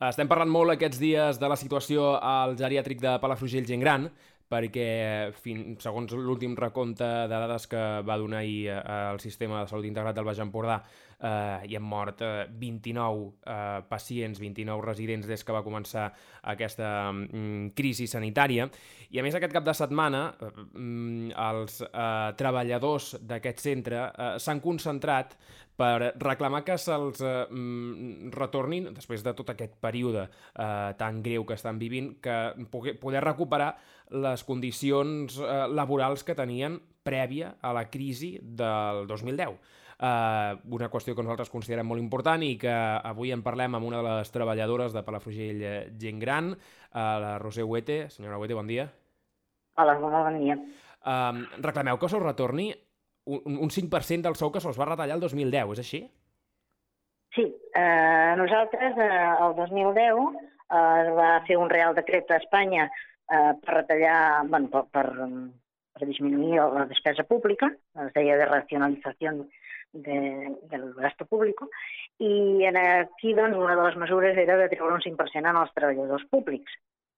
Estem parlant molt aquests dies de la situació al geriàtric de Palafrugell Gent Gran, perquè, segons l'últim recompte de dades que va donar ahir el Sistema de Salut Integrat del Baix Empordà, hi han mort 29 pacients, 29 residents des que va començar aquesta crisi sanitària. I a més aquest cap de setmana els treballadors d'aquest centre s'han concentrat per reclamar que se'ls retornin, després de tot aquest període tan greu que estan vivint, que poder recuperar les condicions laborals que tenien prèvia a la crisi del 2010. Una qüestió que nosaltres considerem molt important i que avui en parlem amb una de les treballadores de Palafrugell Gent Gran, la Roser Huete. Senyora Huete, bon dia. Hola, bon dia. Reclameu que se'ls retorni un 5% del sou que se'ls va retallar el 2010, és així? Sí, nosaltres el 2010 es va fer un Real Decret a Espanya per retallar, per disminuir la despesa pública, es deia de racionalització del gasto público, i aquí doncs, una de les mesures era de treure un 5% en els treballadors públics.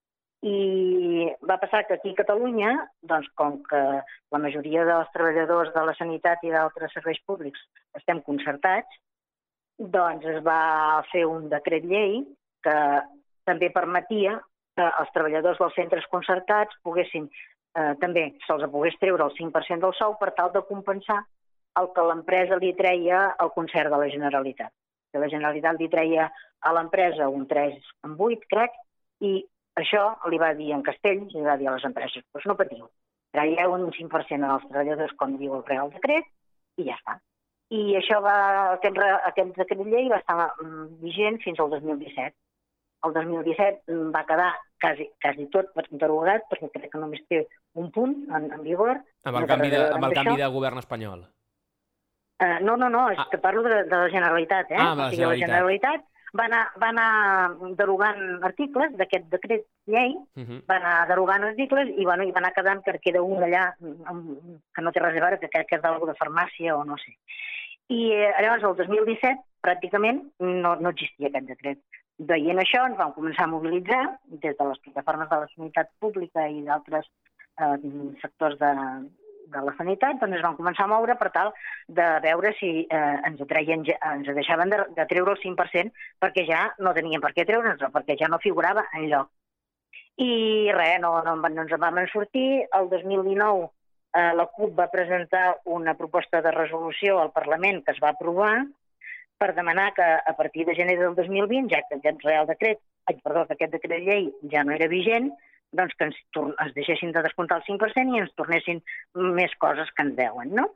I va passar que aquí a Catalunya, doncs, com que la majoria dels treballadors de la sanitat i d'altres serveis públics estem concertats, doncs es va fer un decret llei que també permetia que els treballadors dels centres concertats poguessin, també se'ls pogués treure el 5% del sou per tal de compensar el que l'empresa li treia al concert de la Generalitat. La Generalitat li treia a l'empresa un 3,8, crec, i això li va dir en Castells, li va dir a les empreses, doncs no patiu, traieu un 5% als treballadors, com diu el Real Decret, i ja està. I això aquest decret llei va estar vigent fins al 2017. El 2017 va quedar quasi tot derogat, perquè crec que només té un punt en vigor. Amb el canvi de govern espanyol. No, és que parlo de la Generalitat. La Generalitat va anar derogant articles d'aquest decret llei, va anar derogant articles i va anar quedant que queda un allà que no té res a veure, que crec que és d'alguna de farmàcia o no sé. I llavors el 2017 pràcticament no existia aquest decret. Veient això ens vam començar a mobilitzar des de les plataformes de la sanitat pública i d'altres sectors de la sanitat, doncs es van començar a moure per tal de veure si ens deixaven de treure el 5% perquè ja no tenien per què treure'ns-ho, perquè ja no figurava enlloc. I res, no ens en vam sortir. El 2019 la CUP va presentar una proposta de resolució al Parlament que es va aprovar per demanar que a partir de gener del 2020, ja que aquest decret llei ja no era vigent, doncs que ens deixessin de descomptar el 5% i ens tornessin més coses que ens deuen, no?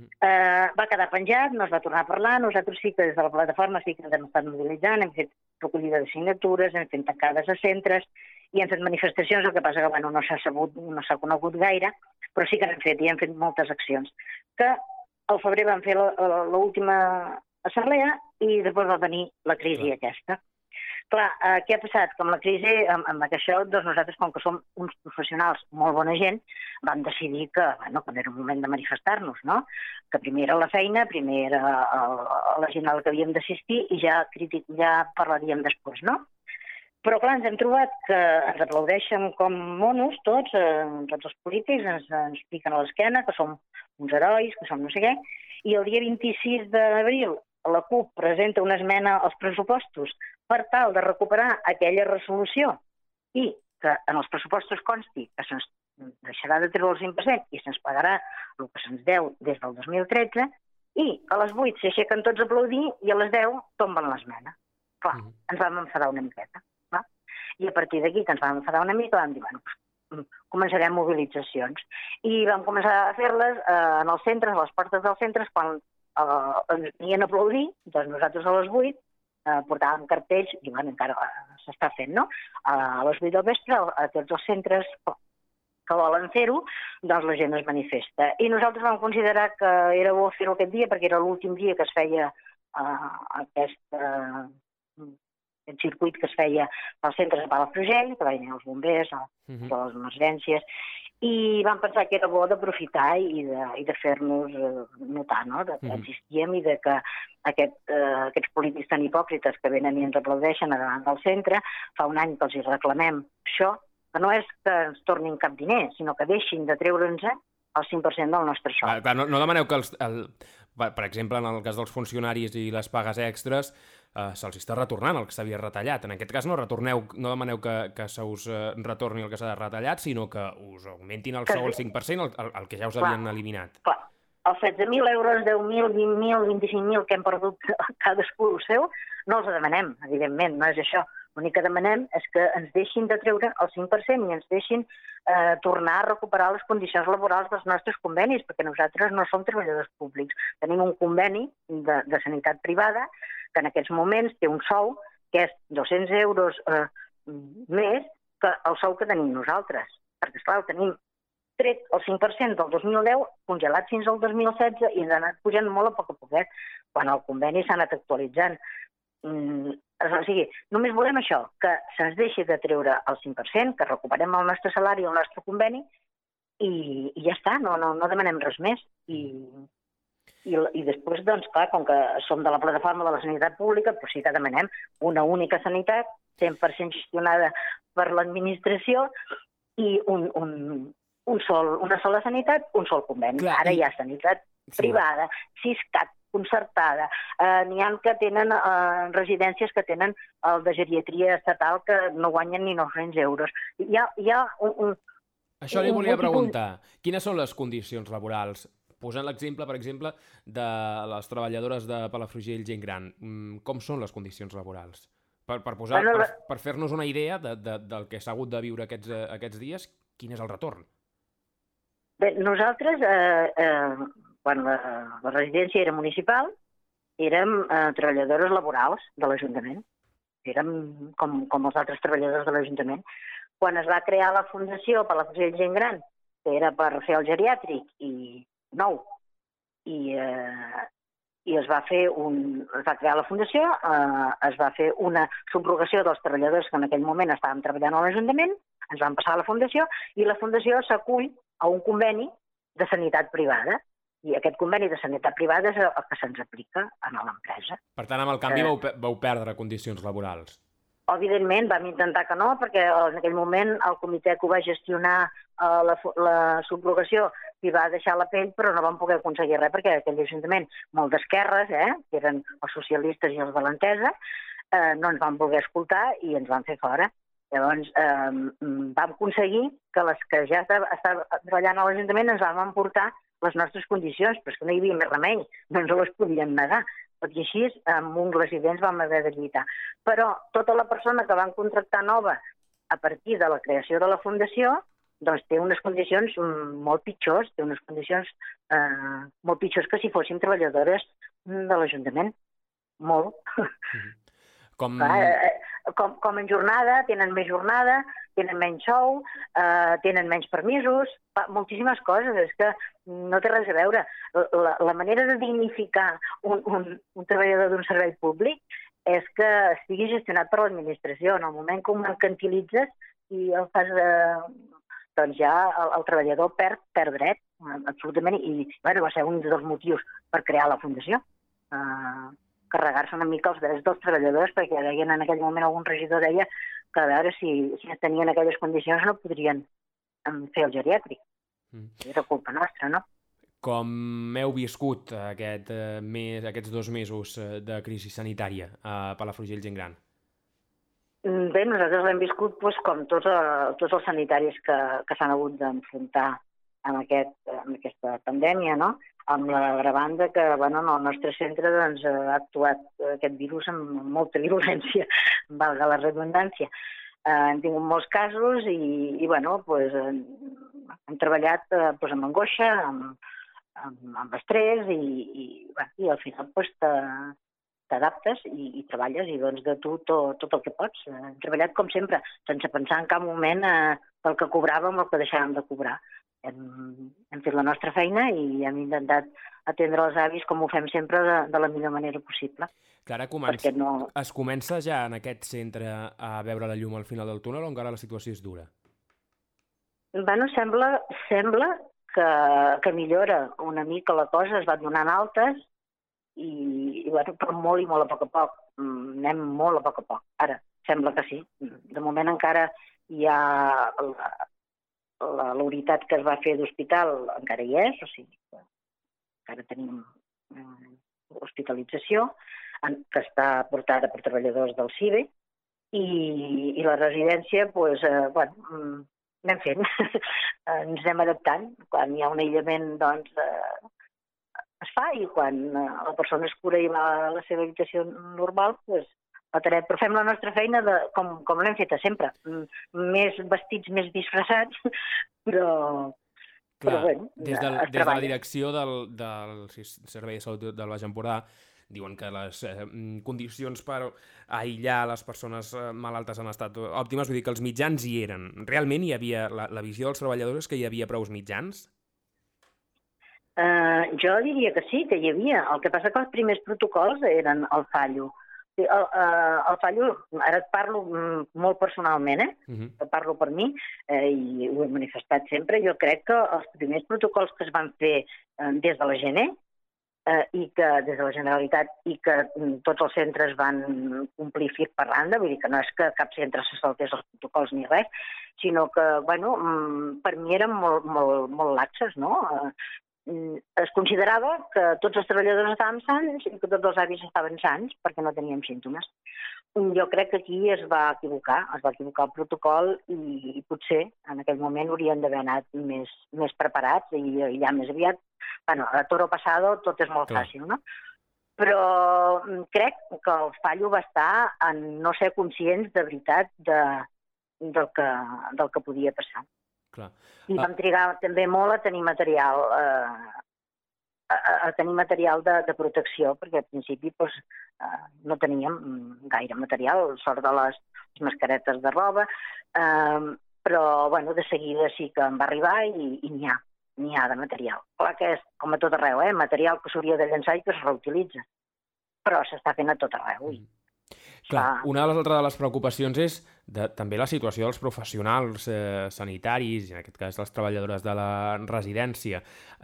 Va quedar penjat, no es va tornar a parlar. Nosaltres sí que des de la plataforma sí que ens hem estat mobilitzant, hem fet recollida de signatures, hem fet tancades a centres i hem fet manifestacions, el que passa que no s'ha conegut gaire, però sí que n'hem fet i hem fet moltes accions. Que al febrer vam fer l'última assemblea i després va venir la crisi aquesta. Clar, què ha passat? Com la crisi, amb això, doncs nosaltres, com que som uns professionals, molt bona gent, vam decidir que era un moment de manifestar-nos, no? Que primer era la feina, primer era la gent a la que havíem d'assistir i ja parlaríem després, no? Però clar, ens hem trobat que ens aplaudeixen com monos tots els polítics, ens piquen a l'esquena, que som uns herois, que som no sé què, i el dia 26 d'abril la CUP presenta una esmena als pressupostos per tal de recuperar aquella resolució i que en els pressupostos consti que se'ns deixarà de treure el 5% i se'ns pagarà el que se'ns deu des del 2013 i a les 8 s'aixequen tots a aplaudir i a les 10 tomben l'esmena. Clar, ens vam enfadar una miqueta. I a partir d'aquí que ens vam enfadar una mica vam dir, començarem mobilitzacions. I vam començar a fer-les en els centres, a les portes dels centres, quan ens venien a aplaudir, doncs nosaltres a les 8 portàvem cartells, i encara s'està fent, no? A les 8 del vespre, a tots els centres que volen fer-ho, doncs la gent es manifesta. I nosaltres vam considerar que era bo fer-ho aquest dia, perquè era l'últim dia que es feia aquest circuit que es feia als centres de Palafrugell, que venien els bombers, les emergències, i vam pensar que era bo d'aprofitar i de fer-nos notar, no?, que existíem i de que aquests polítics tan hipòcrites que venen i ens aplaudeixen davant del centre, fa un any que els hi reclamem això, que no és que ens tornin cap diner, sinó que deixin de treure'ns el 5% del nostre sou. Clar, no demaneu que, per exemple, en el cas dels funcionaris i les pagues extres, se'ls està retornant el que s'havia retallat. En aquest cas no demaneu que se us retorni el que s'ha retallat, sinó que us augmentin el sou al 5%, el que ja us havien eliminat. Clar, els 16.000 euros, 10.000, 20.000, 25.000 que hem perdut cadascú el seu, no els demanem, evidentment, no és això. L'únic que demanem és que ens deixin de treure el 5% i ens deixin tornar a recuperar les condicions laborals dels nostres convenis, perquè nosaltres no som treballadors públics. Tenim un conveni de sanitat privada que en aquests moments té un sou que és 200 euros més que el sou que tenim nosaltres. Perquè, esclar, tenim tret el 5% del 2010, congelat fins al 2016 i ens ha anat pujant molt a poc a poquet, quan el conveni s'ha anat actualitzant. O sigui, només volem això, que se'ns deixi de treure el 5%, que recuperem el nostre salari, el nostre conveni, i ja està, no demanem res més. I després, doncs, clar, com que som de la plataforma de la sanitat pública, doncs sí que demanem una única sanitat, 100% gestionada per l'administració, i una sola sanitat, un sol conveni. Clar, ara hi ha sanitat privada, Siscat, concertada. N'hi ha que tenen residències que tenen el de geriatria estatal que no guanyen ni 900 euros. Hi ha Això li volia preguntar. Quines són les condicions laborals? Posant l'exemple, per exemple, de les treballadores de Palafrugell Gent Gran. Com són les condicions laborals? Per fer-nos una idea del que s'ha hagut de viure aquests dies, quin és el retorn? Bé, nosaltres, quan la residència era municipal, érem treballadores laborals de l'Ajuntament. Érem com els altres treballadors de l'Ajuntament. Quan es va crear la Fundació Palafrugell Gent Gran, que era per fer el geriàtric nou, i es va crear la Fundació, es va fer una subrogació dels treballadors que en aquell moment estàvem treballant a l'Ajuntament, ens van passar a la Fundació, i la Fundació s'acull a un conveni de sanitat privada. I aquest conveni de sanitat privada és el que se'ns aplica a l'empresa. Per tant, amb el canvi vau perdre condicions laborals? Evidentment, vam intentar que no, perquè en aquell moment el comitè que ho va gestionar la subrogació hi va deixar la pell, però no vam poder aconseguir res, perquè aquell ajuntament, molt d'esquerres, que eren els socialistes i els de l'Entesa, no ens van voler escoltar i ens van fer fora. Llavors, vam aconseguir que les que ja estaven treballant a l'Ajuntament ens vam emportar les nostres condicions, però és que no hi havia més remei, no ens les podien negar. Tot i així, amb ungles i dents vam haver de lluitar. Però tota la persona que van contractar nova a partir de la creació de la Fundació, doncs té unes condicions molt pitjors, té unes condicions molt pitjors que si fóssim treballadores de l'Ajuntament. Molt. Com en jornada, tenen més jornada, tenen menys sou, tenen menys permisos, moltíssimes coses, és que no té res a veure. La manera de dignificar un treballador d'un servei públic és que estigui gestionat per l'administració. En el moment que ho mercantilitzes i el fas, doncs ja el treballador perd dret, absolutament, i va ser un dels motius per crear la Fundació. Carregar-se una mica els drets dels treballadors, perquè deien en aquell moment, algun regidor deia que a veure si tenien aquelles condicions no podrien fer el geriàtric. Era culpa nostra, no? Com heu viscut aquests 2 mesos de crisi sanitària a Palafrugell Gent Gran? Bé, nosaltres l'hem viscut com tots els sanitaris que s'han hagut d'enfrontar amb aquesta pandèmia, no? Amb l'agravant que el nostre centre ha actuat aquest virus amb molta virulència, valga la redundància. Hem tingut molts casos i hem treballat amb angoixa, amb estrès i al final t'adaptes i treballes i dones de tu tot el que pots. Hem treballat com sempre, sense pensar en cap moment pel que cobràvem o el que deixàvem de cobrar. Hem fet la nostra feina i hem intentat atendre els avis com ho fem sempre de la millor manera possible. Clara, es comença ja en aquest centre a veure la llum al final del túnel o encara la situació és dura? Bueno, sembla que millora una mica la cosa, es van donant altes i bueno, però molt i molt a poc a poc. Anem molt a poc a poc. Ara, sembla que sí. De moment encara hi ha la unitat que es va fer d'hospital, encara hi és, o sigui, encara tenim hospitalització, que està portada per treballadors del CIBE, i la residència, doncs, bueno, anem fent, ens anem adaptant. Quan hi ha un aïllament, doncs, es fa, i quan la persona es cura i va a la seva habitació normal, doncs, però fem la nostra feina com l'hem feta sempre, més vestits, més disfressats, però bueno, des de la direcció del Servei de Salut del Baix Empordà diuen que les condicions per aïllar les persones malaltes han estat òptimes, vull dir que els mitjans hi eren. Realment hi havia, la visió dels treballadors, que hi havia prous mitjans? Jo diria que sí, que hi havia. El que passa que els primers protocols eren el fallo. El fallo, ara et parlo molt personalment, parlo per mi, i ho he manifestat sempre. Jo crec que els primers protocols que es van fer des de la gener, i que des de la Generalitat, i que tots els centres van complir fil per randa, vull dir que no és que cap centre se saltés els protocols ni res, sinó que, bueno, per mi eren molt laxes, no? Es considerava que tots els treballadors estàvem sans i que tots els avis estaven sans perquè no teníem símptomes. Jo crec que aquí es va equivocar el protocol, i potser en aquell moment haurien d'haver anat més preparats, i ja més aviat, bueno, a toro pasado tot és molt fàcil, no? Però crec que el fallo va estar en no ser conscients de veritat del que podia passar. Clar. I vam trigar també molt a tenir material de protecció, perquè al principi no teníem gaire material, sort de les mascaretes de roba, però bueno, de seguida sí que em va arribar i n'hi ha de material. Clar que és com a tot arreu, material que s'hauria de llançar i que es reutilitza, però s'està fent a tot arreu. Clar, una de les altres de les preocupacions és també la situació dels professionals sanitaris, i en aquest cas les treballadores de la residència.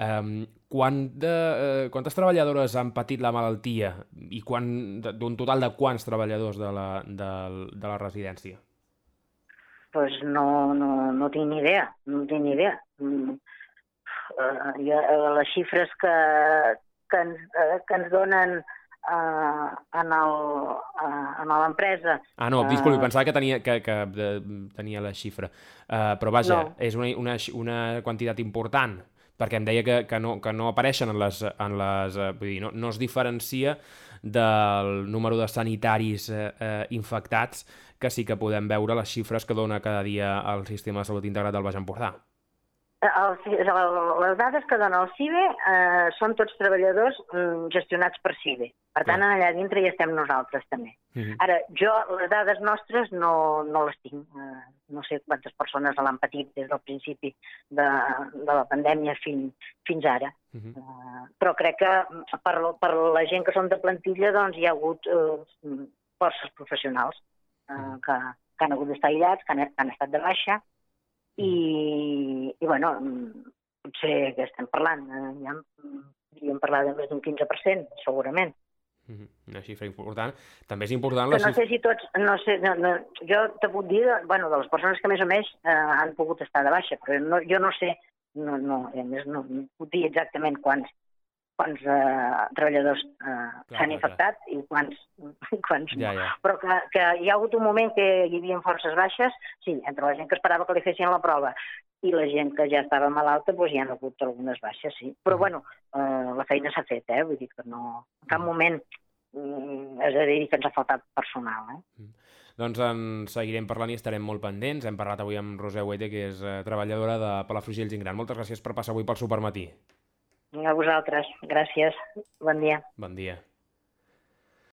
Quantes treballadores han patit la malaltia i d'un total de quants treballadors de la residència? Doncs no tinc ni idea, les xifres que ens donen a l'empresa... No, disculpi, pensava que tenia la xifra. Però vaja, no. És una quantitat important, perquè em deia que no apareixen en les vull dir, no es diferencia del número de sanitaris infectats, que sí que podem veure les xifres que dona cada dia el Sistema de Salut Integrat del Baix Empordà. Les dades que dona el CIBE són tots treballadors gestionats per CIBE. Per tant, allà dintre hi estem nosaltres també. Ara, jo les dades nostres no les tinc. No sé quantes persones l'han patit des del principi de la pandèmia fins ara. Però crec que per la gent que són de plantilla doncs hi ha hagut forces professionals que han hagut d'estar aïllats, que han estat de baixa, i bueno, potser que estem parlant, ja podríem parlar de més d'un 15%, segurament. Una xifra important. També és important la xifra... No sé si tots... Jo te puc dir, bueno, de les persones que més o menys han pogut estar de baixa, però jo no sé, no puc dir exactament quants treballadors s'han infectat i quants no. Però que hi ha hagut un moment que hi havia forces baixes, sí, entre la gent que esperava que li fessin la prova i la gent que ja estava malalta, doncs hi ha hagut algunes baixes, sí. Però bueno, la feina s'ha fet, vull dir que no, en cap moment és a dir que ens ha faltat personal. Doncs en seguirem parlant i estarem molt pendents. Hem parlat avui amb Roser Huete, que és treballadora de Palafrugell Gent Gran. Moltes gràcies per passar avui pel Supermatí. A vosaltres. Gràcies. Bon dia. Bon dia.